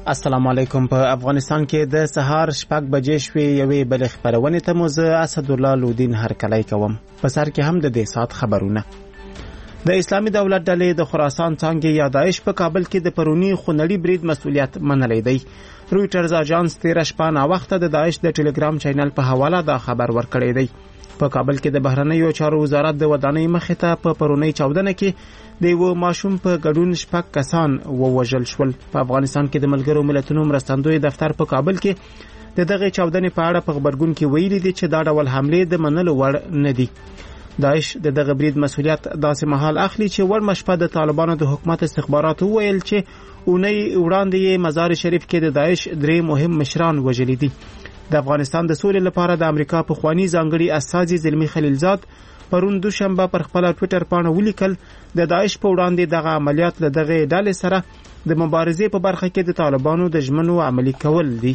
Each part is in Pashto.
السلام علیکم. په افغانستان کې د سهار 6 بجې شوې یوې بل خبرونه ته مو زه اسد الله لودین هرکلی کوم. په سر کې هم د دې سات خبرونه. د اسلامي دولت ډلې د خراسان څانګې یا داعش په کابل کې د پرونی خونړي برید مسؤلیت منلی دی. رویټرز اژانس 13 شپه نا وخت د داعش د ټلګرام چینل په حواله دا خبر ورکړی دی. په کابل کې د بهرنیو چارو وزارت د ودانۍ مخې ته په پرونی چاودنه کې د یو ماشوم په ګډون 6 کسان ووژل شول. په افغانستان کې د ملګرو ملتونو مرستندوی دفتر په کابل کې د دغه چاودنې په اړه په خبرګون کې ویلي دي چې دا ډول حمله د منلو وړ نه دي. داعش د دغه برید مسؤلیت داسې مهال اخلي چې ور مشپه د طالبانو د حکومت استخباراتو ویل چې اونۍ وړاندې مزار شریف کې د داعش 3 مهم مشران وژلي دي. د افغانستان د سولې لپاره د امریکا په خوانی ځانګړي استازي زلمی خلیلزاد پرون دوشنبه پر خپل ټوئیټر باندې ولیکل د داعش په وړاندې دغه عملیات له دغه ډلې سره د مبارزې په برخه کې د طالبانو د ژمنو عملي کول دي.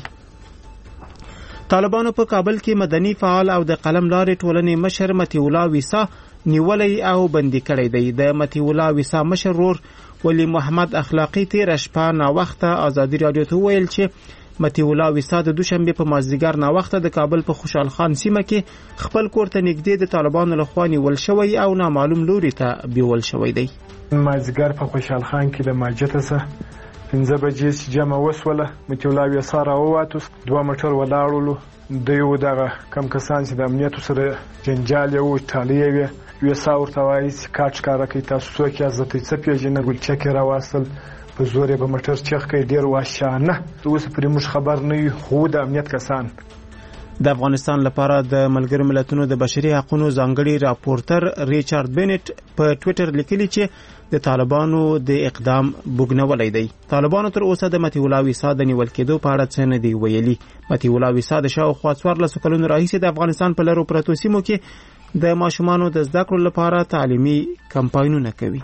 طالبانو په کابل کې مدني فعال او د قلم لارې ټولنې مشر متی الله ویسا نیولې او بندي کړی دی. د متی الله ویسا مشر ورور ولی محمد اخلاقی 13 شپه نا وخت ازادي رادیو ته ویل چې متی الله ویسا د دوشنبه په مازدیګر نا وخت د کابل په خوشحال خان سیمه کې خپل کور ته نږدې د طالبانو لخوا نیول شوی او نامعلوم لوري ته بیول شوی دی. مازدیګر په خوشحال خان کې د ماجته څخه 15 بجې جمع وسوله. متی الله ویسا راوواتو 2 موټر ولاړولو. د یو دغه کم کسان چې د امنیت سره جنجال یو ټالیه ویسا ورته وایي چې کاټ کار کوي تاسو څوک یې زته څه پیژنه ګلچکه راوصل په زور به موټر چخ کوي ډیر واشانه. اوس پرې موږ خبر نه یو خو د امنیت کسان. د افغانستان لپاره د ملګرو ملتونو د بشري حقوقو ځانګړي راپورټر ریچارډ بینټ په ټوئیټر لیکلي چې د طالبانو د اقدام بوګنولې دی. طالبانو تر اوسه د متی الله ویسا د نیول کېدو په اړه څه نه دی ویلي. متی الله ویسا د شاوخوا 14 کلونو راهیسې د افغانستان په لرو پرتو سیمو کې د ماشومانو د زده کړو لپاره تعلیمي کمپاینونه کوي.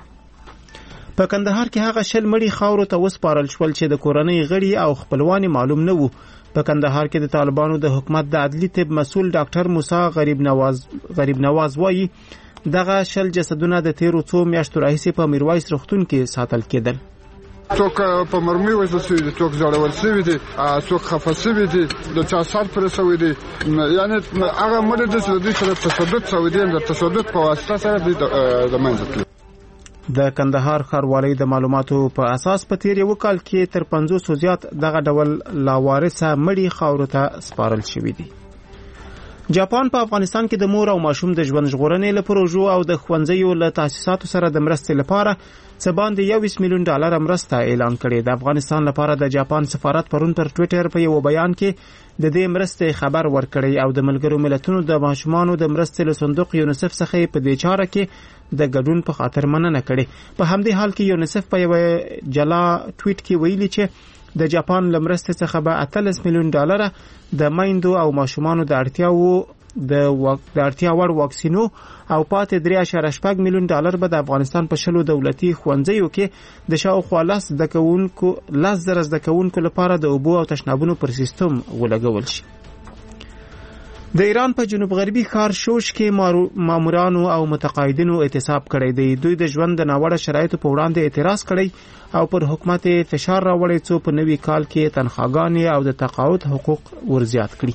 په کندهار کې هغه شل مړي خاورو ته وسپارل شول چې د کورنۍ غړي او خپلوان معلوم نه وو. په کندهار کې د طالبانو د حکومت د عدلی طب مسؤل ډاکټر موسی غریب نواز وایي دغه شل جسدونه د 13 څو میاشتو راهیسې په میرویس روغتون کې ساتل کېدل. څوک په مرمۍ وژل شوي دي، څوک ځړول شوي دي، څوک خفه شوي دي، د چا سر پرې شوی دی. یعنې هغه مړي دي چې د دوی سره تشدد شوی دی، د تشدد په واسطه سره دوی د منځه تللي. د کندهار ښاروالۍ د معلوماتو په اساس په تیر یو کال کې تر 500 زیات دغه ډول لاوارثه مړي خاورو ته سپارل شوي دي. جاپان په افغانستان کې د مور او ماشوم د ژوند ژغورنې لپاره پروژو او د ښوونځیو له تاسیساتو سره د مرستې لپاره څه باندې $20 میلیون مرسته اعلان کړې. د افغانستان لپاره د جاپان سفارت پرون پر ټوئیټر په یو بیان کې د دې مرستې خبر ورکړی او د ملګرو ملتونو د ماشومانو د مرستې له صندوق یونیسف څخه په دې چاره کې د ګډون په خاطر مننه کړې. په همدې حال کې یونیسف په یو جلا ټویټ کې ویلي چې د جاپان لمرستې څخه به $18 میلیون د میندو او ماشومانو د اړتیا وړ واکسینو او پاتې $3.8 میلیون به د افغانستان په 10 دولتي ښوونځیو کې د شاوخوا 10,000 زده کوونکو لپاره د اوبو او تشنابونو پر سیستم ولګول شي. د ایران په جنوب غربي ښار شوش کې مامورانو او متقاعدینو اعتصاب کړی دی. دوی د ژوند د ناوړه شرایطو په وړاندې اعتراض کړی او پر حکومت فشار راوړی څو په نوي کال کې تنخواګانې او د تقاعد حقوق ورزیات کړي.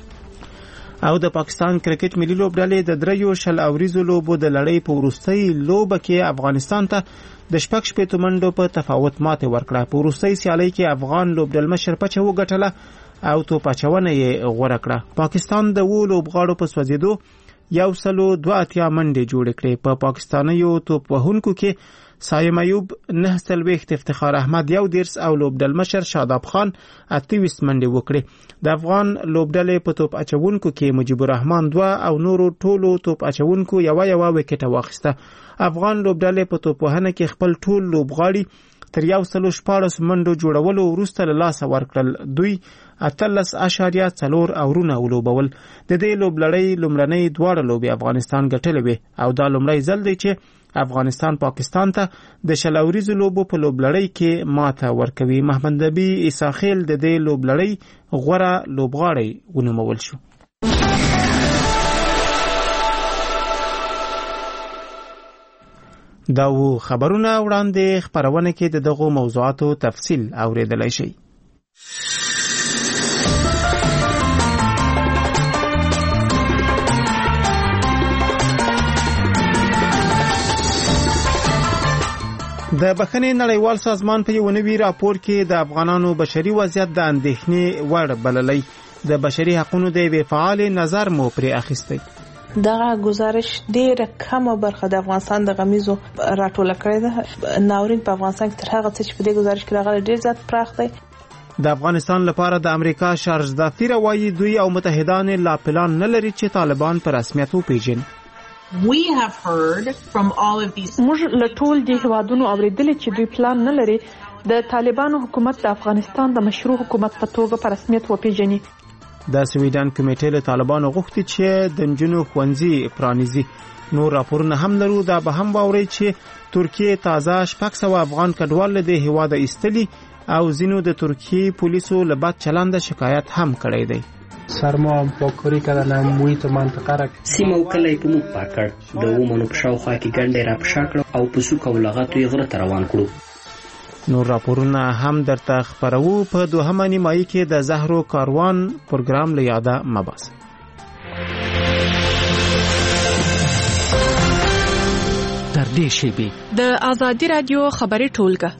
او د پاکستان کرکټ ملي لوبډلې د 3 اوریزو لوبو د لړۍ په وروستۍ لوبه کې افغانستان ته د 6 منډو په تفاوت ماته ورکړه. په وروستۍ سیالۍ کې افغان لوبډلمشر پچه وګټله او توپ اچونه یې غوړه کړه. پاکستان د لوبغاړو په سوځېدو 182 منډې جوړې کړې. په پاکستانیو توپ وهونکو کې سایم ایوب 9 افتخار احمد 1 او لوبډلمشر شاداب خان 28 منډې وکړې. د افغان لوبډلې په توپ اچونکو کې مجيب الرحمن 2 او نورو ټولو توپ اچونکو یو وکټه واخیسته. افغان لوبډلې په توپ وهنه کې خپل ټول لوبغاړي تر 114 منډو جوړولو وروسته له لاسه ورکړل. دوی 18.4 اورونه ولوبول. د دې لوبلړۍ لومړنۍ دواړه لوبې افغانستان ګټلې وې او دا لومړی ځل دی چې افغانستان پاکستان ته د 10 اوریزو لوبو په لوبلړۍ کې ماته ورکوي. محمد نبی اساخیل د دې لوبلړۍ غوره لوبغاړی ونومول شو. دا و خبرونه وړاندې خبرونه کې دغه موضوعاتو تفصیل اوریدلای شئ. د بخښنې نړیوال سازمان په یو نوي راپور کې د افغانانو بشري وضعیت د اندېښنې وړ بللی. د بشري حقوقو د یوې فعال نظر مو پرې اخیستی. دغه گزارش ډیره کمه برخه د افغانستان د غمیزو راټوله کړې ده. ناورین په افغانستان کې تر هغه څه چې په دې گزارش کې راغلی ډیر زیات پراخ دی. د افغانستان لپاره د امریکا شارژ دفتر وایي دوی او متحدان لا پلان نه لري چې طالبان په رسمیت وپیژني. We have heard from all of these. موږ له ټول دې هیوادونو اوریدلي چې دوی پلان نه لري د طالبانو حکومت د افغانستان د مشروع حکومت په توګه په رسمیت وپیژني. د سویډن کمیټې له طالبانو غوښتي چې د نجونو ښوونځي پرانیزي. نور راپورونه هم لرو. دا به هم واورئ چې ترکیه تازه 600 افغان کډوال له دې هیواده ایستلي او ځینو د ترکیه پولیسو له بد چلند شکایت هم کړی دی. سرما هم پاککاری کردن محیط منطقه را سیمه او کلی په موږ پاک کړ. د ومنو په شاوخوا کې ګنډې را پشا کړو او په سوک او لغتو یې غره ته روان کړو. نور راپورونه هم درته خپرو. په دوهمه نیمایي کې د زهرو کاروان پروګرام له یاده مباس. در دې شیبې د آزادی رادیو خبري ټولګه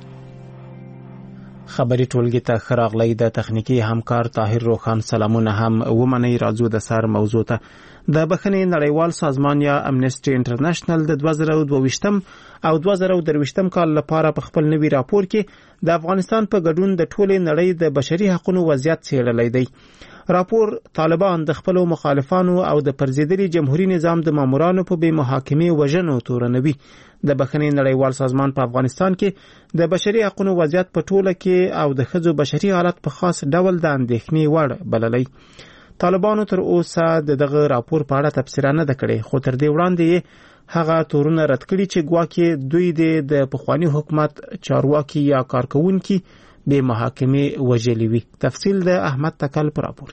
خبري ټولګي ته خراغلی. د تخنیکی همکار طاهر روخان سلامونه هم ومني. راځو د سر موضوع ته. د بخښنې نړیوال سازمان یا امنیسټي انټرنیشنل د 2022 او 2023 کال لپاره په خپل نوي راپور کې د افغانستان په ګډون د ټولې نړۍ د بشري حقوقو وضعیت څېړلی دی. راپور طالبان د خپل مخالفانو او د پرزیدلي جمهوریت نظام د مامورانو په بې محاکمې وژنو تورنوي. د بخښنې نړیوال سازمان په افغانستان کې د بشري حقوقو وضعیت په ټوله کې او د ښځو بشري حالت په خاص ډول د اندېښنې وړ بللی. طالبانو تر اوسه دغه راپور په اړه تفسیر نه ده کړې، خو تر دې وړاندې هغه تورونه رد کړي چې ګواکې دوی د پخوانی حکومت چارواکي یا کارکونکي به محاکمه وژلي وي. تفصیل د احمد تکل پر راپور.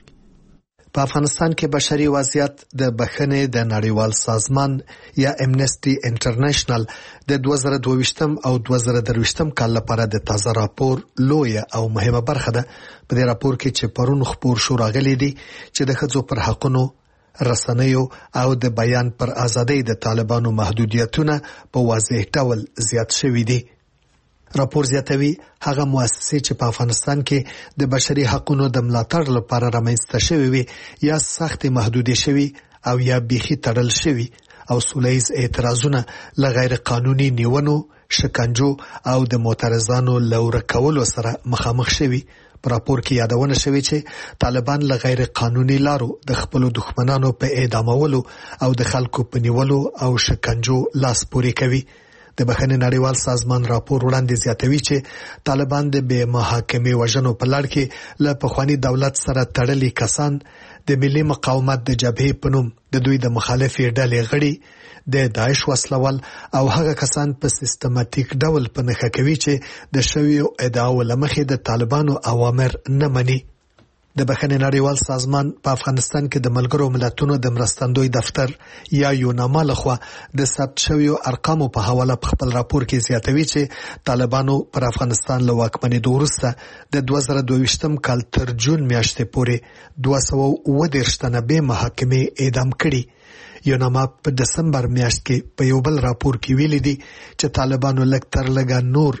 په افغانستان کې بشري وضعیت د بخښنې د نړیوال سازمان یا امنیسټي انټرنیشنل د 2022 او 2023 کال لپاره د تازه راپور لویه او مهمه برخه ده. په دې راپور کې چې پرون خبر شو راغلي دي چې د ښځو پر حقونو، رسنیو او د بیان پر ازادۍ د طالبانو محدودیتونه په واضح ډول زیات شوي دي. راپور زیاتوي هغه مؤسسې چې په افغانستان کې د بشري حقوقو د ملاتړ لپاره رامنځته شوي وي یا سخت محدودې شوي او یا بیخي تړل شوي او سولیز اعتراضونه له غیر قانوني نیونو، شکنجو او د معترضانو له ورکولو سره مخامخ شوي. په راپور کې یادونه شوې چې طالبان له غیر قانوني لارو د خپل دښمنانو په اعدامولو او د خلکو په نیولو او شکنجو لاس پورې کوي. د بخښنې نړیوال سازمان راپور وړاندې زیاتوي چې طالبان د بې محاکمې وژنو په لړ کې له پخواني دولت سره تړلي کسان، د ملي مقاومت د جبهې په نوم د دوی د مخالفې ډلې غړي، د داعش وسلوال او هغه کسان په سیستماتیک ډول په نښه کوي چې د شویو ادعاو له مخې د طالبانو اوامر نه مني. د بخښنې نړیوال سازمان په افغانستان کې د ملګرو ملتونو د مرستندوی دفتر یا یوناما لخوا د ثبت شویو ارقامو په حواله په خپل راپور کې زیاتوي چې طالبانو پر افغانستان له واکمنېدو وروسته د 2022 کال تر جون میاشتې پورې 230 تنه بې محاکمې اعدام کړي. یوناما په دسمبر میاشت کې په یو بل راپور کې ویلي دي چې طالبانو لږ تر لږه نور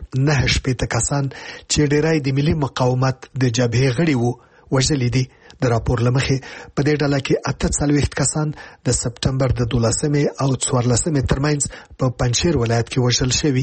9 کسان چې ډیری د ملي مقاومت د جبهې غړي وو وژلي دي. د راپور لمخې په دې ډله کې 48 کسان د سپټمبر د 12 او 14 ترمنځ په پنجشیر ولایت کې وژل شوي.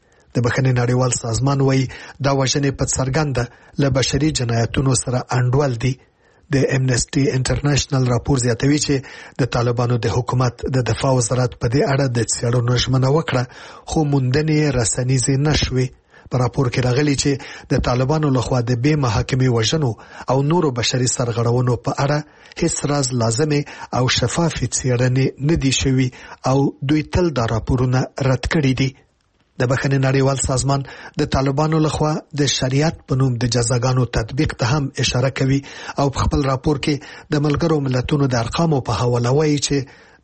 د بخښنې نړیوال سازمان وایي دا وژنې په څرګنده له بشري جنایتونو سره انډول دي. د امنیسټي انټرنیشنل راپور زیاتوي چې د طالبانو د حکومت د دفاع وزارت په دې اړه د څېړنو ژمنه وکړه، خو موندنې رسنیزې نشوي. په راپور کې راغلي چې د طالبانو لخوا د بې محاکمې وژنو او نورو بشري سرغړونو په اړه هیڅ راز لازمې او شفافې څېړنې نه دي شوي او دوی تل دا راپورونه رد کړي دي. د بخښنې نړیوال سازمان د طالبانو لخوا د شریعت په نوم د جزاګانو تطبیق ته هم اشاره کوي او په خپل راپور کې د ملګرو ملتونو د ارقامو په حواله وایي چې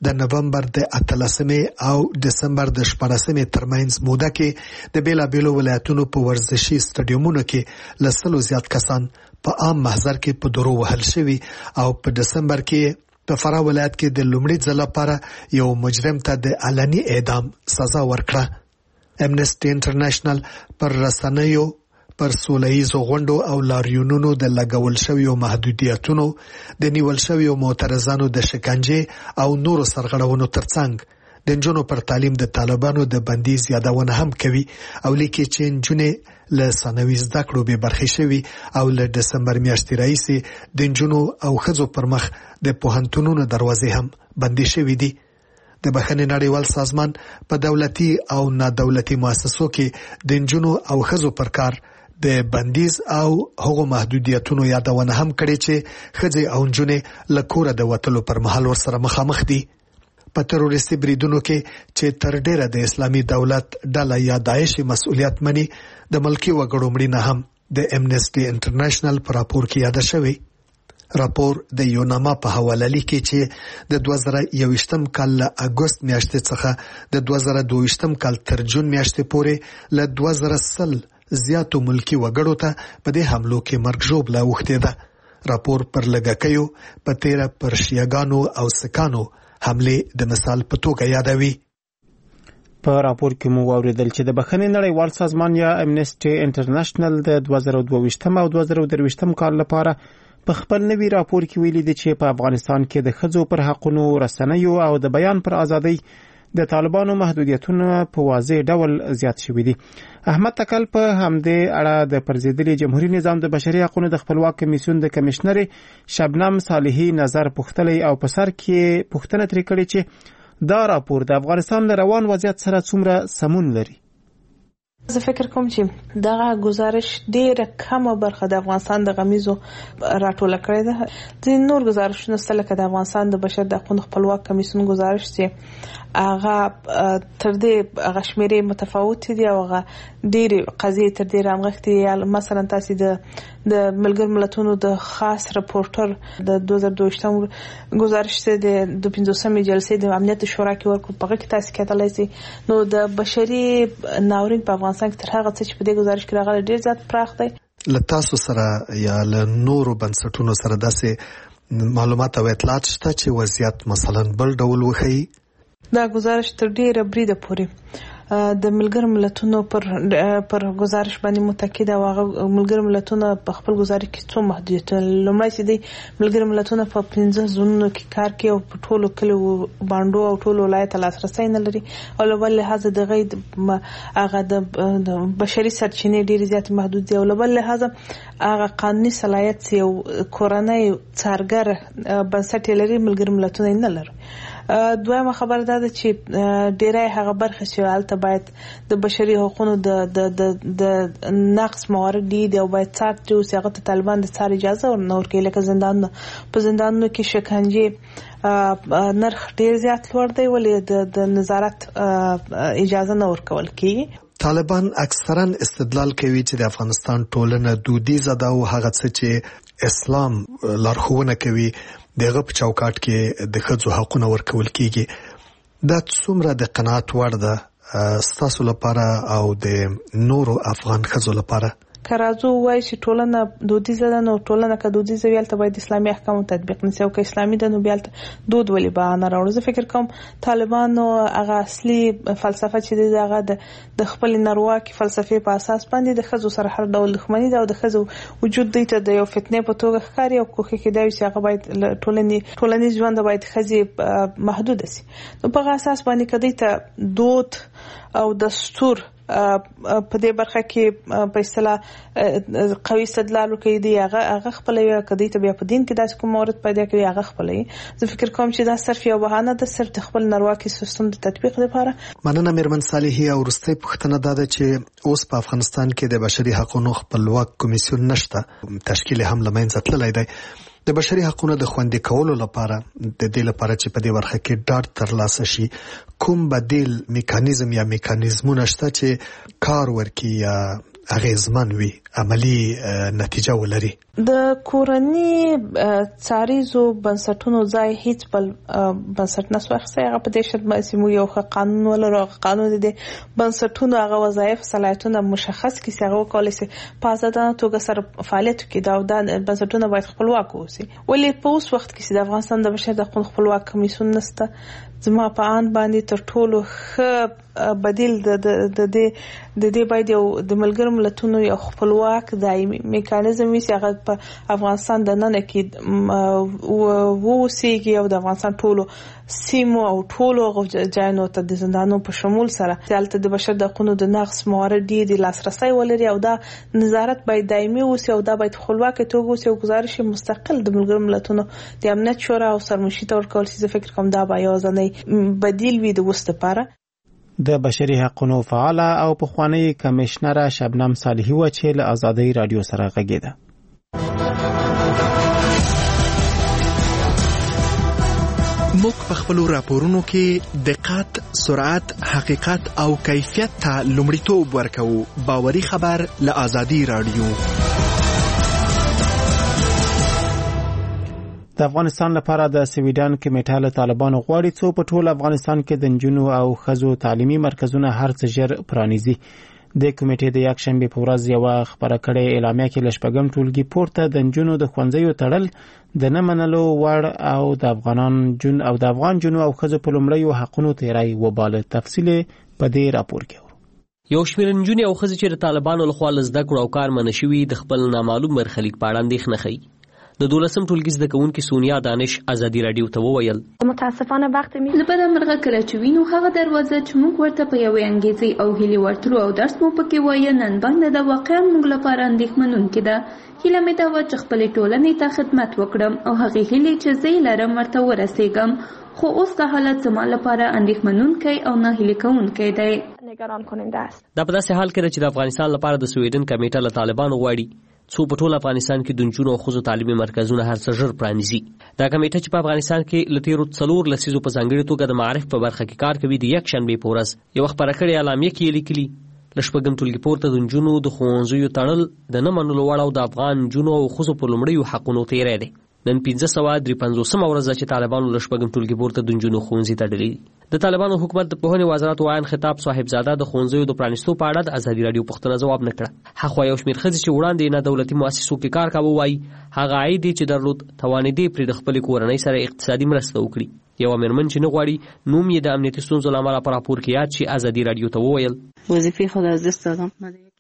د نومبر د 18 او ډسمبر د 14 ترمنځ موده کې د بیلابیلو ولایتونو په ورزشي سټډیومونو کې لسلو زیات کسان په عام محضر کې په درو وهل شوي او په ډسمبر کې په فراه ولایت کې د لومړي ځل لپاره یو مجرم ته د علني اعدام سزا ورکړه. امنسټي انټرنیشنل پر رسنیو پر سولهییزو غونډو او لاریونونو د لګول شویو محدودیتونو د نیول شویو معترضانو د شکنجې او نورو سرغړونو ترڅنګ د نجونو پر تعلیم د طالبانو د بندیز یادونه هم کوي او لیکي چې نجونې له ثانوي زده کړو به برخې شوي او له ډسمبر میاشتې راهیسې د نجونو او ښځو پر مخ د پوهنتونونو دروازې هم بندې شوي دي. د بخښنې نړیوال سازمان په دولتي او نادولتي مؤسسو کې د نجونو او ښځو پر کار د بندیز او هغو محدودیتونو یادونه هم کړې چې ښځې او نجونې له کوره د وتلو پر مهال ورسره مخامخ دي. په تروریستي بریدونو کې چې تر ډیره د اسلامي دولت ډله یا داعش مسؤلیت مني د ملکی وګړو مړینه هم د امنسټي انټرنیشنل په راپور کې یاد شوی. راپور د یوناما په حواله لیکي چې د 2021 کال له اګوست میاشتې څخه د 2022 کال تر جون میاشتې پورې له 2000 زیاتو ملکی وګړو ته په دې حملو کې مرګ ژوبله اوښتې ده. راپور پر لږکیو په تیره پر شیعاګانو او سکانو حملې د مثال په توګه یادوي. په راپور کې مو واوریدل چې د بخښنې نړیوال سازمان یا امنسټي انټرنیشنل د 2022 او 2023 کال لپاره په خپل نوي راپور کې ویلي دي چې په افغانستان کې د ښځو پر حقونو، رسنیو او د بیان پر ازادۍ د طالبانو محدودیتونه په واضح ډول زیات شوي دي. احمد تکل په همدې اړه د پرځېدلي جمهوریت نظام د بشري حقوقو د خپلواک کمیسیون د کمشنر شبنم صالحي نظر پوښتلی او په سر کې پوښتنه ترې کړې چې دا راپور د افغانستان له روان وضعیت سره څومره سمون لري. زه فکر کوم چې دغه گزارش ډیره کمه برخه د افغانستان د غمیزو راټوله کړې ده. د نور گزارشونو سره لکه د افغانستان د بشر د حقوقو خپلواک کمیسیون گزارش چې هغه تر دې هغه شمیرې متفاوت دي او هغه ډېرې قضیې تر دې رامغښتې. مثلا تاسو د ملګرو ملتونو د خاص رپورټر د 2022 گزارش د 15مې جلسې د امنیت شورا کې ورکو په کې تاسو کتلای شئ. نو د بشري ناورین په افغانستان کې تر هغه څه چې په دې گزارش کې راغلي ډېر زیات پراخ دی. له تاسو سره یا له نورو بنسټونو سره داسې معلومات او اطلاعات شته چې وضعیت مثلا بل ډول وښیي؟ دا گزارش تر ډیره بریده پورې د ملګرو ملتونو پر گزارش باندې متکي ده. هغه ملګرو ملتونو په خپل گزارش کې څو محدودیتونه لومړی چې دی ملګرو ملتونو په 15 زونونو کې کار کوي او په ټولو کلیو باندې او ټولو ولایت لاسرسي نه لري او له بل لحاظ د غید هغه د بشري سرچینې ډېر زیات محدود دي او له بل لحاظ هغه قانوني صلاحیت یو کورنۍ څارګر بنسټ لري ملګرو ملتونو نه لري. دویمه خبر ده چې ډیری هغه برخه چې حالت باید د بشري حقوقو د نقص موارد دي او باید څارت او هغه ته طالبان د څار اجازه ورنور کوي. لکه زندانونو کې شکنجه نرخ ډیر زیات لوړ دی ولې د نظارت اجازه نه ورکول کیږي. طالبان اکثرا استدلال کوي چې د افغانستان ټولنه دودیزه ده او هغه څه چې اسلام لارښوونه کوي دغه په چوکاټ کې د ښځو حقوقونه ورکول کیږي. دا څومره د قناعت وړ ده ستاسو لپاره او د نورو افغان ښځو لپاره؟ که راځو وایي چې ټولنه دودیزه ده نو ټولنه که دودیزه وي هلته باید اسلامي احکامو تطبیق نشي او که اسلامي ده نو بیا هلته دود ولې بهانه راوړو. زه فکر کوم طالبانو هغه اصلي فلسفه چې دی هغه د خپل نارواکي فلسفې په اساس باندې د ښځو سره هر ډول دښمني ده او د ښځو وجود دوی ته د یو فتنې په توګه ښکاري او کوښښ یې دا وي چې هغه باید ټولنیز ژوند باید ښځې محدوده شي. نو په هغه اساس باندې که دوی ته دود او دستور په دې برخه کې په اصطلاح قوي استدلال کوي دی هغه خپل یو کدی ته بیا په دین کې داسې کوم مورد پیدا کوي هغه خپل. زه فکر کوم چې دا صرف یو بهانه ده صرف د خپل نارواکي سیستم د تطبیق لپاره. مننه میرمن صالحي. او وروستۍ پوښتنه ده چې اوس په افغانستان کې د بشري حقوقو خپلواک کمیسیون نشته، تشکیل هم لمنځه تللی دی. د بشري حقوقو د خوندي کولو لپاره د دې لپاره چې په دې برخه کې ډاډ ترلاسه شي کوم بدیل میکانیزم یا میکانیزمونه شته چې کار ورکړي یا اغیزمن وي، عملی نتیجه ولري. د کورنی څاریزو بنسټونو ځای هیڅ بل بنسټ نه سوخسي. هغه په دې شرط باندې مو یو قانون ولرو. قانون د بنسټونو هغه وظایف صلاحیتونه مشخص کړي چې هغه کولای شي په آزادانه توګه سره فعالیت وکړي. دا بنسټونه باید خپلواک اوسي. ولې په اوس وخت کې د افغانستان د بشر د حقوقو خپلواک کمیسیون نشته. زما په ان باندې تر ټولو ښه بدیل د دې باید یو د ملګرو ملتونو یو خپلواک دایمي میکانیزم وي چې هغه په افغانستان د نن کې ووسیږي او د افغانستان ټولو سیمو او ټولو ځایونو ته د زندانونو په شمول سره دلته د بشر د حقوقو د نقض موارد د لاسرسي ولري او دا نظارت باید دایمي اوسي او دا باید خپلواک توګه اوسي او گزارش مستقل د ملګرو ملتونو د امنیت شورا او سرمشي ته ورکول شي. زه فکر کوم دا به یو ځنې بدیل وي د وسته لپاره. د بشري حقوقو فعاله او پخوانی کمشنره شبنم صالحي و چې له آزادۍ رادیو سره غږیده. موږ په خپل راپورونو کې دقت، سرعت، حقیقت او کیفیت ته لومړیتوب ورکوو. باوري خبر له آزادۍ رادیو. د افغانستان لپاره د سویډن کمیټه له طالبانو غواړي څو په ټول افغانستان کې د نجونو او ښځو تعلیمي مرکزونه هر څه ژر پرانیزي. د کمیټې د یکشنبه په ورځ یو خبره کړې اعلامیه کې لشپږم ټولګي پورته د نجونو د ښوونځیو تړل د نه منلو وړ او د افغان جنو او ښځو په لومړیو حقونو تیری وباله. تفصیل په دې راپور کې. یو شمېر نجونې او ښځې چې د طالبانو لخوا له زده کړو او کار منع شوي د خپل نامعلوم برخلیک په اړه اندېښنه ښیي. د 12م ټولګي زده کوونکې سونیا دانش آزادي رادیو ته وویل متاسفانه وخت می لبدا مرغه کله چې وینو هغه دروازه چې موږ ورته په یوې انګیزې او هیلې ورتلو او درس مو پکې وایي نن باندې د واقعا موږ لپاره اندېښمنونکې ده. هیله مې دا و چې خپلې ټولنې ته خدمت وکړم او هغې هیلې چې زه لرم ورته ورسېږم. خو اوس دا حالت زما لپاره اندېښمنونکی او ناهیلې کوونکی دی. نگران کننده است. دا په داسې حال کې چې د افغانستان لپاره د سویډن کمیټه له طالبانو غواړي څو په ټول افغانستان کې د نجونو او ښځو تعلیمي مرکزونه هر څه ژر پرانیزي. دا کمیټه چې په افغانستان کې له تیرو 4 لسیزو په ځانګړې توګه د معارف په برخه کې کار کوي د یکشنبې په ورځ یو خبره کړې اعلامیه کې لیکلي له شپږم ټولګي پورته د نجونو د ښوونځیو تړل د نه منلو وړ او د افغان نجونو او ښځو په لومړیو حقونو تیری دی. نن 1553 ورځ چې طالبانو له شپږم ټولګي پورته د نجونو ښوونځي تړلي. د طالبانو حکومت د پوهنې وزارت وایي خطاب صاحبزاده د ښوونځیو د پرانیستو په اړه د آزادي رادیو پوښتنه ځواب نه کړه. هغه یو شمېر ښځې چې وړاندې نه دولتي مؤسسو کې کار کاوه وایي هغه عاید چې درلود توانېدې پرې د خپلې کورنۍ سره اقتصادي مرسته وکړي. یو مېرمن چې نه غواړي نوم یې د امنیتي ستونزو له امله په راپور کې یاد شي آزادي رادیو ته وویل وظیفې خود از دست دادم.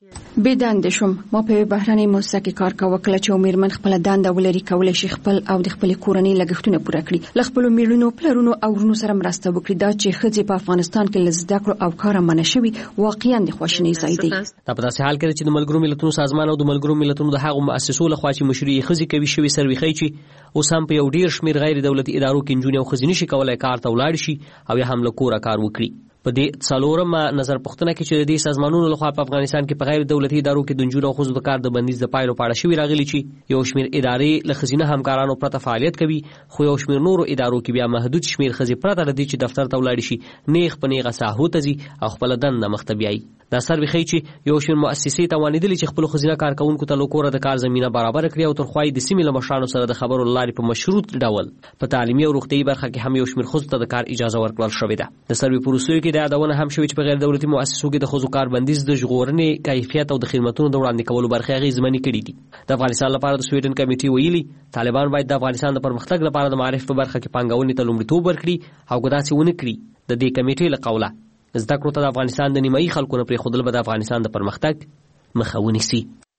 بې دندې شوم. ما په بهرنۍ مؤسسه کې کار کاوه. کله چې مېرمن خپله دنده ولري کولی شي خپل او د خپلې کورنۍ لګښتونه پوره کړي. له خپلو میړونو پلرونو او ورونو سره مرسته وکړي. دا چې ښځې په افغانستان کې له زده کړو او کاره منع شوي واقعا د خواشینۍ ځای دی. دا په داسې حال کې چې د ملګرو ملتونو سازمان او د ملګرو ملتونو د هغو مؤسسو لخوا چې مشري ښځې کوي شوي سروې ښیي چې اوس هم په یو ډېر شمېر غیر دولتي ادارو کې نجونې او ښځې نشي کولی کار ته ولاړ شي او یا هم له کوره کار وکړي. په دې څلورمه نظر پوښتنه کې چې د دې سازمانونو لخوا په افغانستان کې په غیر دولتي ادارو کې د نجونو او ښځو د کار د بندیز د پایلو په اړه شوي راغلي چې یو شمېر ادارې له ښځینه همکارانو پرته فعالیت کوي خو یو شمېر نورو ادارو کې بیا محدود شمېر ښځې پرته له دې چې دفتر ته ولاړې شي نیغ په نیغه ساحو ته ځي او خپله دنده مخته بیایي. دا سروې ښیي چې یو شمېر مؤسسې توانېدلې چې خپلو ښځینه کارکوونکو ته له کوره د کار زمینه برابره کړي او تر خوا یې د سیمې له مشرانو سره د خبرو له لارې په مشروط ډول په تعلیمي او روغتیایي برخه کې هم یو شمېر ښځو ته د کار اجازه ورکړل شوې ده. د سروې په وروستیو کې دا یادونه هم شوې چې په غیر دولتي مؤسسو کې د ښځو کار بندیز د ژغورنې کیفیت او د خدمتونو د وړاندې کولو برخې اغېزمنې کړي دي. د افغانستان لپاره د سویډن کمیټې ویلي طالبان باید د افغانستان د پرمختګ لپاره د معارف په برخه کې پانګونې ته لومړیتوب ورکړي او که داسې ونه کړي د دې کمیټې له قوله زده کړو ته د افغانستان د نیمایي خلکو نه پرېښودل به د افغانستان د پرمختګ مخه ونیسي.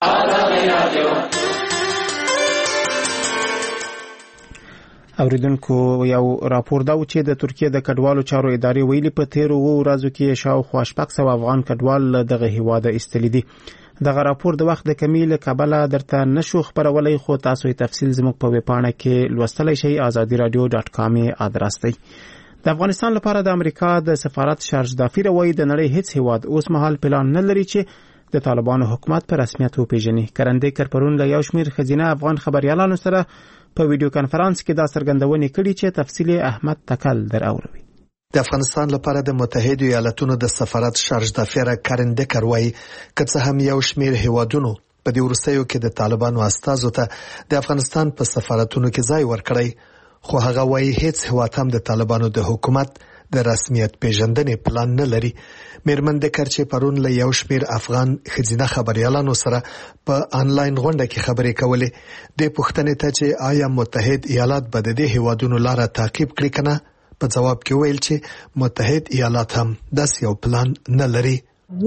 اوریدونکو یو راپور دا و چې د ترکیه د کډوالو چارو ادارې ویلي په تیرو ورځو کې شاوخوا 600 افغان کډوال دغه هیواده ایستلي دي. دغه راپور د وخت د کمی له کبله درته نشو خبرولای خو تاسو یې تفصیل زموږ په ویبپاڼه کې لوستلی شئ. azadiradio.com ادرس دی. د افغانستان لپاره د امریکا د سفارت شارج دافیر وایي د نړۍ هیڅ هیواد اوس مهال پلان نه لري چې د طالبانو حکومت په رسمیت وپیژني. کرندې کرپرون له یو شمېر ښځینه افغان خبریالانو سره په ویډیو کانفرنس کې دا څرګندونې کړي چې تفصیل احمد تکل در اوروي. د افغانستان لپاره د متحده ایالاتونو د سفارت شارج دافیر کارن ډکر وایي که څه هم یو شمېر هیوادونو په دې وروستیو کې د طالبانو استازو ته د افغانستان په سفارتونو کې ځای ورکړی، خو هغه وایي هیڅ هیواد هم د طالبانو د حکومت د رسمیت پیژندنې پلان نه لري. میرمن ډکر چې پرون له یو شمېر افغان ښځینه خبریالانو سره په آنلاین غونډه کې خبرې کولې، د پوښتنې ته چې آیا متحد ایالات به د دې هیوادونو لاره تعقیب کړي کنه، په جواب کې ویل چې متحد ایالات هم داسې یو پلان نه لري.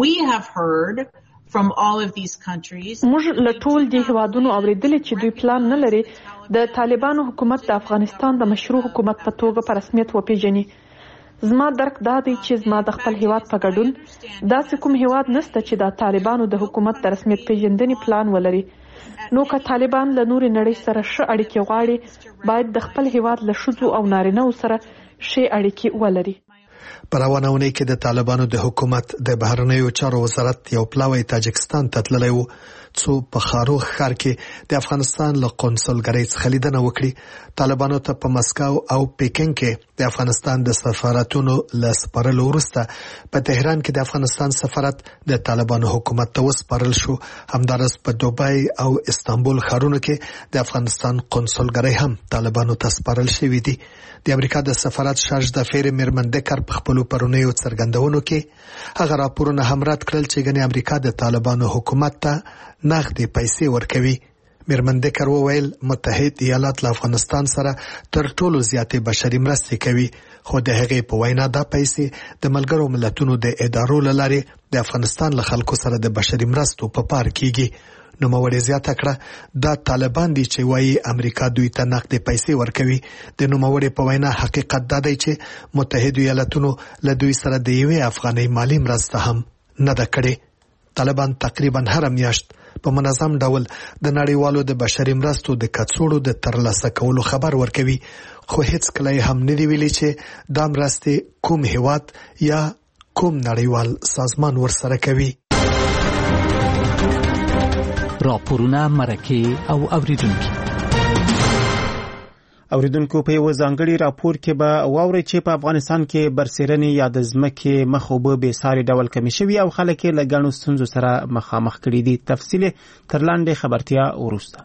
موږ له ټول دې هیوادونو اوریدلې چې دوی پلان نه لري د طالبانو حکومت د افغانستان د مشروع حکومت په توګه په رسمیت وپیژني. زما درک دا دی چې زما د خپل هیواد په ګډون داسې کوم هیواد نشته چې د طالبانو د حکومت د رسمیت پیژندنې پلان ولري. نو که طالبان له نورې نړۍ سره ښه اړیکې غواړي، باید د خپل هیواد له ښځو او نارینه‌و سره ښې اړیکې ولري. په روانه اونۍ کې د طالبانو د حکومت د بهرنیو چارو وزارت یو پلاوی تاجکستان ته تللی و څو په خاروخ ښار کې د افغانستان له قونسلګرۍ څخه لیدنه وکړي. طالبانو ته په مسکو او پیکینګ کې د افغانستان د سفارتونو له سپارلو وروسته په تهران کې د افغانستان سفارت د طالبانو حکومت ته وسپارل شو. همدارس په دوبۍ او استانبول ښارونو کې د افغانستان قونسلګرۍ هم طالبانو ته سپارل شوې دي. د امریکا د سفارت شارج دافیر میرمن ډکر په خپلو پرونیو څرګندونو کې هغه راپورونه هم رد کړل چې ګنې امریکا د طالبانو حکومت ته نغدي پیسې ورکوي. میرمن ډکر وویل متحد ایالات له افغانستان سره تر ټولو زیاتې بشري مرستې کوي، خو د هغې په وینا دا پیسې د ملګرو ملتونو د ادارو له لارې د افغانستان له خلکو سره د بشري مرستو په پار کیږي. نوموړې زیاته کړه دا طالبان دي چې وایي امریکا دوی ته نقدي پیسې ورکوي. د نوموړې په وینا حقیقت دا دی چې متحده ایالاتونو له دوی سره د یوې افغانۍ مالی مرسته هم نه ده کړې. طالبان تقریبا هر میاشت په منظم ډول د نړیوالو د بشري مرستو د کڅوړو د ترلاسه کولو خبر ورکوي، خو هیڅ کله هم نه دی ویلي چې دا مرستې کوم هیواد یا کوم نړیوال سازمان ورسره کوي. راپورونه، مرکې او اوریدونکو په یو ځانګړي راپور کې به واوري چې په افغانستان کې برسېرنې یا د ځمکې مخ اوبه بې ساري ډول کمی شوي او خلک یې له ګڼو ستونزو سره مخامخ کړي دي. تفصیل تر لاندې خبرتیا وروسته.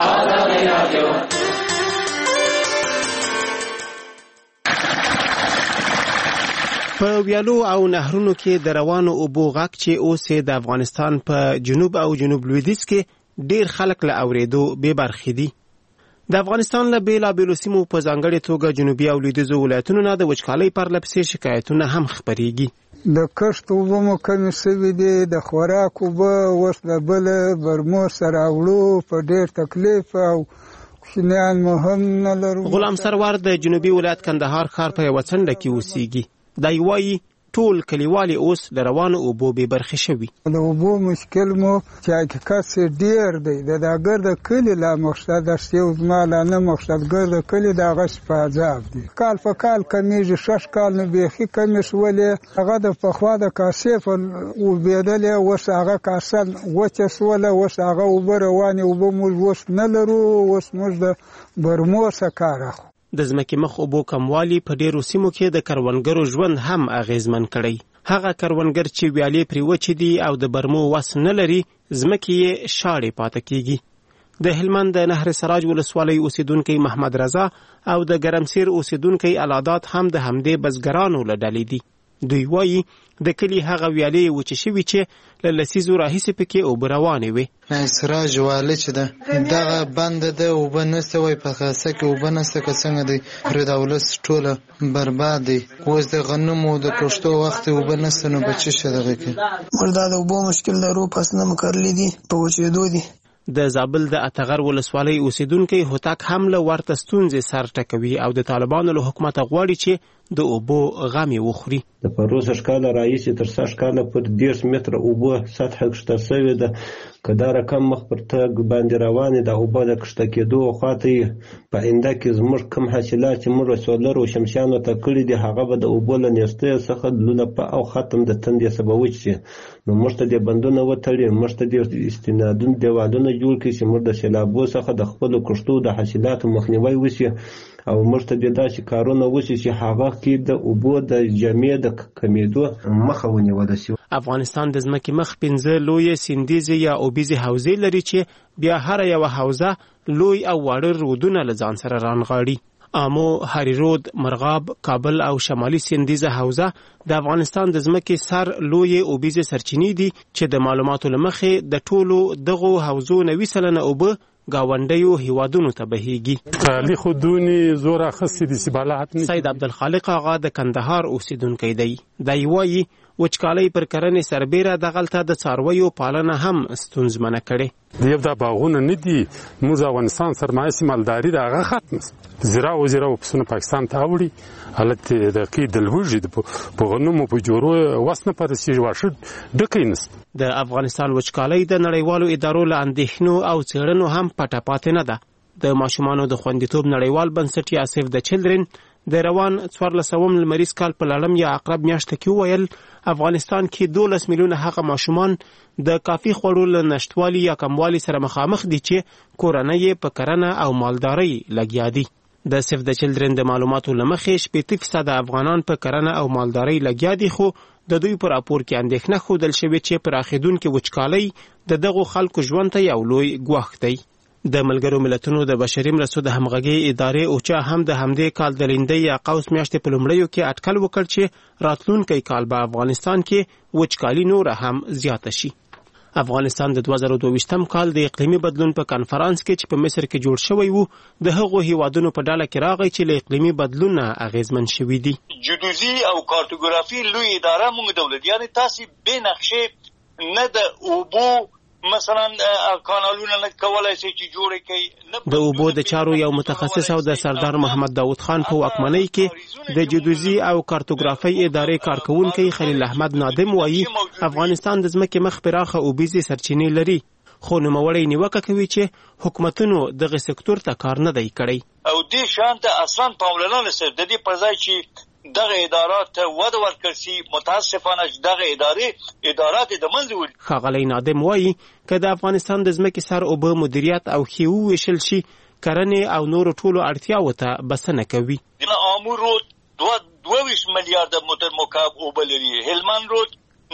په ویالو او نهرونو کې د روانو اوبو غږ چې اوس د افغانستان په جنوب او جنوب لویدیځ کې ډیر خلک له اوریدو بې برخې دي. د افغانستان له بیلابیلو سیمو په ځانګړې توګه جنوبي او لویدیځو ولایتونو نه د وچکالۍ پرلپسې شکایتونه هم خپریږي. د کښت اوبه مو کمې شوې دي، د خوراک اوبه اوس د بل برمو سره وړو په ډېر تکلیف او کوچنیان مو هم نه لرو. غلام سرور د جنوبي ولایت کندهار ښار په یوه څنډه کې اوسېږي. دی وایي ټول کلیوالي اوس له روانو اوبو بې برخې شوي. د اوبو مشکل مو چې حقیقت ډېر دی، د ګرد کلي لا مقصد یو زما لا نه مقصد ګرد کلي د هغه په عذاب دی. کال په کال کمیږي، 6 کال نه بیخي کمې شولې. هغه د پخوا د کاسې په اوبېدلې، اوس هغه کاسه وچه شوله، اوس هغه اوبه روانې اوبه موږ اوس نه لرو. اوس موږ د برمو څخه کار اخلو. د ځمکې مخ اوبو کموالی په ډیرو سیمو کې د کروندګرو ژوند هم اغیزمن کړی. هغه کروندګر چې ویالې پرې وچې دي او د برمو وس نه لري، ځمکې یې شاړې پاتې کیږي. د هلمند د نهر سراج ولسوالۍ اوسیدونکي محمد رضا او د ګرمسیر اوسیدونکي العادات هم د همدې بزګرانو له ډلې دي. دوی وایي د کلي هغه ویالې وچې شوي چې له لسیزو راهیسې پکې اوبه روانې وې. سراج والي چې ده دغه بند ده، اوبه نشته، وایي په خاصه کې اوبه نشته، که څنګه دی پرې د ولس ټوله برباد دی. اوس د غنمو د کښتو وخت اوبه نشته، نو به څه شي دغه کې موږ دا د اوبو مشکل لرو، فصلونه مو کرلي دي په وچېدو دي. د زابل د اتغر ولسوالۍ اوسیدونکي هوتک هم له ورته ستونزې سر ټکوي او د طالبانو له حکومته غواړي چې د اوبو غمې وخوري. د پروسه کاله راهیسې تر 100 کاله پر 10 متره اوبه سطح کښته شوې ده. که دا رقم مخ پر تګ باندې روانې د اوبه د کښته کېدو خواته په آینده کې زموږ کم حاصلات چې موږ سولر او شمسیانو ته کړي دي، هغه به د اوبو له نیستۍ څخه لولپه او ختم د تندې سبب وشي. نو موږ ته د بندونه وتړي، موږ ته د استنادون دیوالونه جوړ کړي چې موږ د سیلابو څخه د خپلو کښتو د حاصلاتو مخنیوی وشي او موږ ته به داسې کارونه وشي چې هغه کې د اوبو د جمعې د کمیدو مخه ونیول شي. افغانستان د ځمکې مخ 15 لوی سیندیزې یا اوبیزې حوزې لري چې بیا هر یو حوزه لوی او واړه رودونه له ځان سره رانغاړي. آمو، هری رود، مرغاب، کابل او شمالي سیندیزه حوزه د افغانستان د ځمکې سر لوی اوبیزې سرچینې دي چې د معلوماتو لمخې د ټولو دغو حوزو 90% اوبه گاونډیو هیوادونو ته بهیږي. علی خودونی زور اخصی د سبالات سید عبدالخالق آغا د کندهار اوسیدونکی دی. دی وایي وچکالۍ پر کرنې سربیره دغلته د څارویو پالنه هم ستونزمنه کړې. دیو دا باغونه نه دي، موږ افغانستان سرمایه مالداري دا هغه ختم زراعه او زراعه پسونه پاکستان ته وړي حالت د کې د لوږې په غنمو په جوړو وسنه پرسیږي واشه ډکینست. د افغانستان وچکالۍ د نړیوالو ادارو له اندېښنو او څېړنو هم پټه پاتې نه ده. د ماشومانو د خوندیتوب نړیوال بنسټ یا سیف د چلډرن د روان 14 لمریز کال په لړم یا عقرب میاشت کې وویل افغانستان کې 12 میلیونه هغه ماشومان د کافي خوړو له نشټوالي یا کموالي سره مخامخ دي چې کورنۍ په کرنه او مالدارۍ لګیا دي. د سیف د چلډرن د معلوماتو لمخې 80% افغانان په کرنه او مالدارۍ لګیا دي، خو د دوی پر راپور کې اندېښنه ښودل شوې چې پر اخیدونکو وچکالۍ د دغو خلکو ژوند ته یو لوی ګواښ دی. د ملګرو ملتونو د بشري مرستو د همغږي ادارې اوچا هم د همدې کال د لیندۍ یا قوس میاشتې په لومړیو کې اټکل وکړ چې راتلونکی کال به افغانستان کې وچکالي نوره هم زیاته شي. افغانستان د 2022 کال د اقلیمي بدلون په کانفرنس کې چې په مصر کې جوړ شوی وو د هغو هیوادونو په ډله کې راغی چې له اقلیمي بدلون اغیزمن شوي دي. جیودوزي او کارتوګرافي لوی اداره موږ دولت یعنی تاسو به نقشې نه د اوبو مثلا کانالونه نه کولای شي چې جوړ کړي. د اوبو د چارو یو متخصص او د سردار محمد داود خان په واکمنۍ کې د جیودوزي او کارتوګرافي ادارې کارکونکي خلیل احمد نادم وایي افغانستان د ځمکې مخ پراخه اوبیزې سرچینې لري، خو نوموړی نیوکه کوي چې حکومتونو دغه سکتور ته کار نه دی کړی او دې شان ته اصلا پاملرنه نشته. د دې پر ځای چې دغه ادارات وده ورکړي سي متاسفانه دغه ادارات د منځ. ښاغلی نادم وایي که د افغانستان د ځمکې سر اوبه مدیریت او ښه وویشل شي کرنې او نورو ټولو اړتیاوو ته بسنه کوي. آمو رود 22 میلیارد متر مکعب اوبه لري، هلمند رود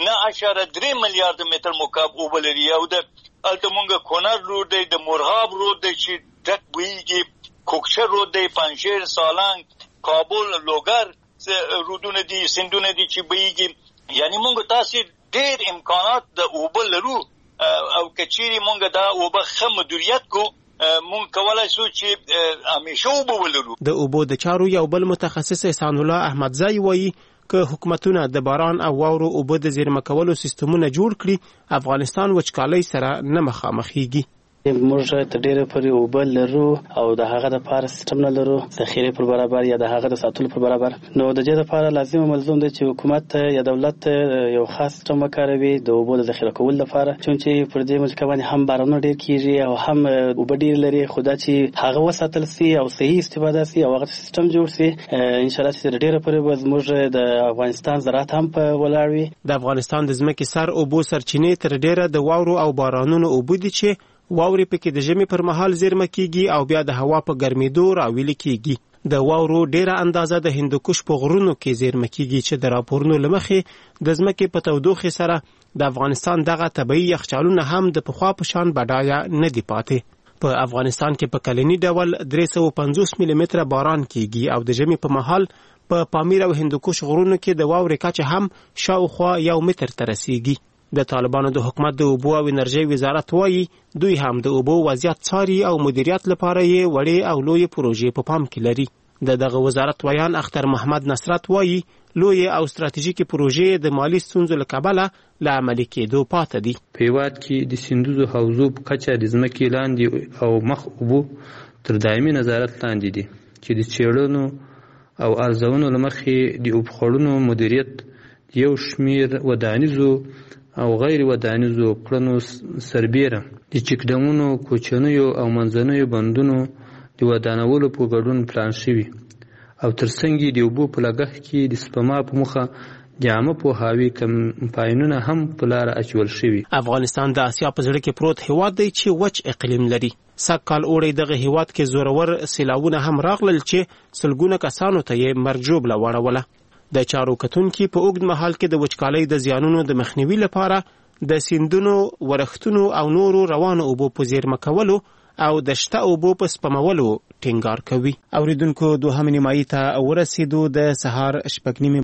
9.3 میلیارد متر مکعب اوبه لري او د التمونګ کونر رود دی، د مرغاب رود دی چې ډک بهیږي، کوکچه رود دی، پنجشیر، سالنګ، کابل، لوګر رودونه دي، سندونه دي چې بهیږي. یعنی موږ تاسو ډېر امکانات د اوبه لرو او کچيري موږ دا اوبه ښه مدیریت کو موږ کولای شو چې همیشه اوبه ولرو. د اوبو د چارو یو بل متخصص احسان الله احمدزی وایي که حکومتونه د باران او واورو اوبه د زیرمه کولو سیستمونه جوړ کړي افغانستان وچکالۍ سره نه مخامخېږي. موږ ته ډېر پرې اوبه لرو او د هغه د پاره سیستم نه لرو ذخیره پر برابر یا د هغه د ساتلو پر برابر. نو د دې لپاره لازم ملزوم دی چې حکومت یا دولت یو خاص سیستم وکاروي د اوبو د ذخیره کولو لپاره، چونچې پر دې ملک باندې هم بارانونه ډېر کیږي او هم اوبه ډېر لري، خو دا چې هغه وساتل سي او صحیح استفاده سي او هغه سیستم جوړ سي ان شاء الله چې ډېر پرې به زموږ د افغانستان زراعت هم په ولاړ وي. د افغانستان د ځمکې سر اوبو سرچینې تر ډېره د واورو او بارانونو اوبه دي چې واورې پکې د ژمي پر مهال زیرمه کیږي او بیا د هوا په ګرمېدو راویل کیږي. د واورو ډیره اندازه د هندوکش په غرونو کې زیرمه کیږي چې د راپورونو لمخې د ځمکې په تودوخې سره د افغانستان دغه طبیعي یخچالونه هم د پخوا په شان بډایه نه دي پاتې. په افغانستان کې په کلنی ډول 350 ملي متره باران کیږي او د ژمي په مهال په پامیر او هندوکش غرونو کې د واورې کچه هم شاوخوا 1 متر ته رسیږي. د طالبانو د حکومت د اوبو او انرژي وزارت وایي دوی هم د اوبو وضعیت څاري او مدیریت لپاره یې وړې او لوی پروژې په پام کې لري. دغه وزارت ویان اختر محمد نصرت وایي لوی او ستراتیژیکي پروژې د مالی ستونزو له کبله له عملي کېدو پاتې دي. په هېواد کې د سیندونو حوزو په کچه د ځمکې لاندې او مخ اوبو تر دایمي نظارت لاندې دي چې د څېړنو او ارزونو له مخې د اوبخوړونو مدیریت یو شمېر ودانیزو او غیر ودانیزو کړنو سربیره د چکډمونو، کوچنیو او منځنیو بندونو د ودانولو په ګډون پلان شوي او ترڅنګ د اوبو په لګښت کې د سپما په موخه جامه پوهاوی کمپاینونه هم په لار اچول شوي. افغانستان د اسیا په زړه کې پروت هیواد دی چې وچ اقلیم لري. سږ کال اوړی دغه هیواد کې زورور سیلاوونه هم راغلل چې سلګونه کسانو ته یې مرګ ژوبله واړوله. د چارو کتونکي په اوږد مهال کې د وچکالۍ د زیانونو د مخنیوي لپاره د سیندونو، ورښتونو او نورو روانو اوبو په زیرمه کولو او د شته اوبو په سپمولو ټینګار کوي. اوریدونکو دوهمه نیمایي ته ورسېدو. د سهار 6:30